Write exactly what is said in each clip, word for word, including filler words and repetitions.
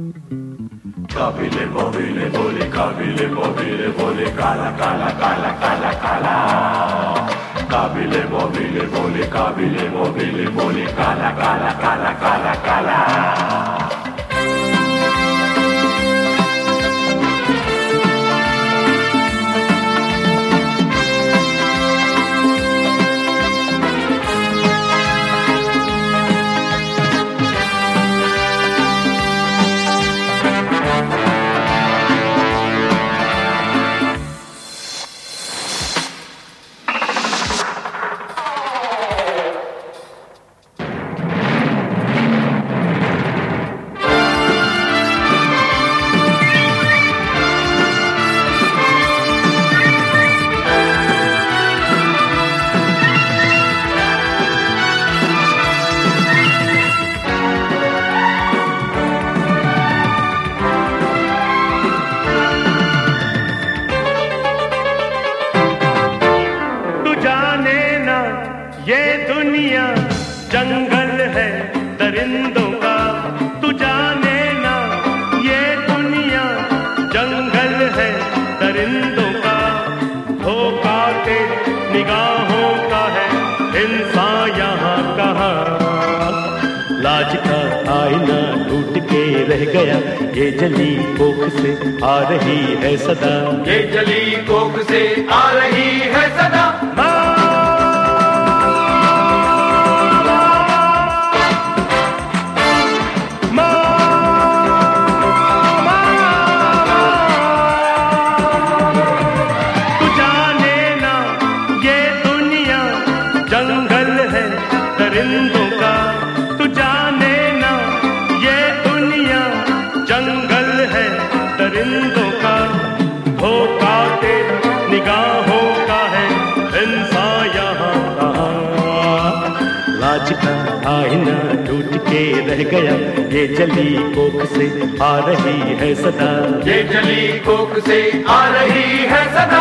Kabile mobile bole kabile mobile bole kala kala kala kala kala. Kabile mobile bole kabile mobile bole kala kala kala kala kala. जंगल है दरिंदों का, तू जाने ना ये दुनिया जंगल है दरिंदों का। धोखा के निगाहों का है इंसान यहाँ कहाँ। लाज का आईना टूट के रह गया, ये जली कोख से आ रही है सदा। ये जली कोख से आ रही है सदा। दरिंदों का तू जाने ना ये दुनिया जंगल है दरिंदों का। धोखा के निगाहों का है इंसान यहाँ कहाँ। लाज का आईना टूट के रह गया, ये जली कोख से आ रही है सदा। ये जली कोख से आ रही है सदा।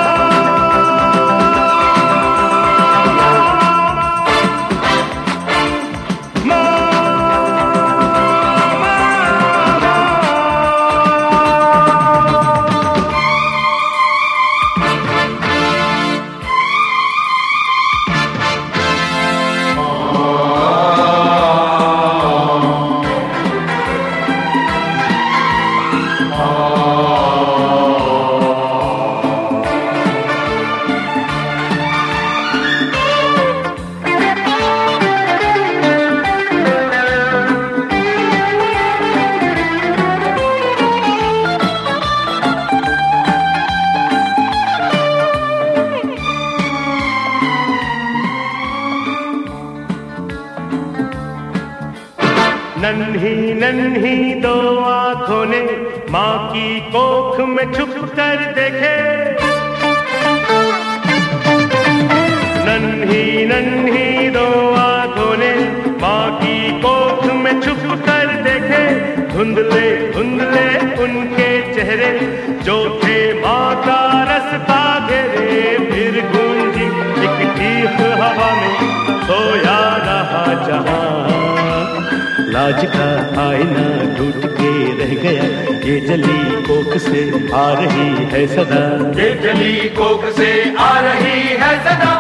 नन्ही नन्ही दो आँखों ने माँ की कोख में छुप कर देखे। नन्ही नन्ही दो आँखों ने माँ की कोख में छुप कर देखे। धुंधले धुंधले उनके चेहरे जो थे माँ का रास्ता घेरे। फिर गूंजी एक चीख हवा में सोया रहा जहाँ। लाज का आईना टूट के रह गया, ये जली कोख से आ रही है सदा। ये जली कोख से आ रही है सदा।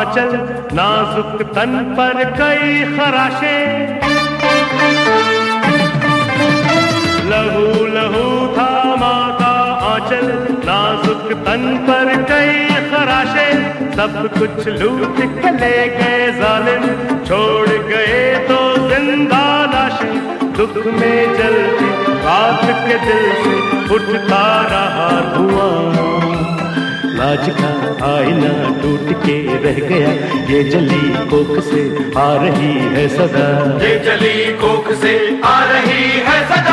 आंचल, नाजुक तन पर कई खराशें, लहू लहू था माँ का आंचल, नाजुक तन पर कई खराशें, सब कुछ लूट के ले गए जालिम, छोड़ गए तो जिंदा लाशें, दुख में जलती रात के दिल से उठता रहा धुआं, लाज का आईना टूट के रह गया, ये जली कोख से आ रही है सदा, ये जली कोख से आ रही है सदा।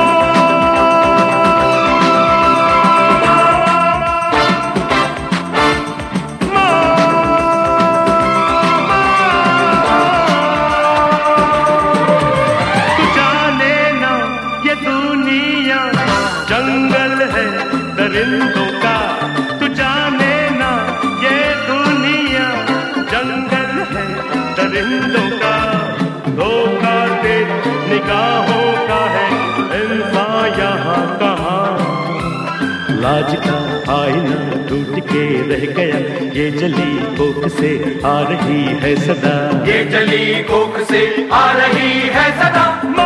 जंगल है दरिंदों का, तू जाने ना ये दुनिया जंगल है दरिंदों का, धोखा दे निगाहों का है इंसान यहाँ कहाँ, लाज का आईना टूट के रह गया, ये जली कोख से आ रही है सदा, ये जली कोख से आ रही है सदा।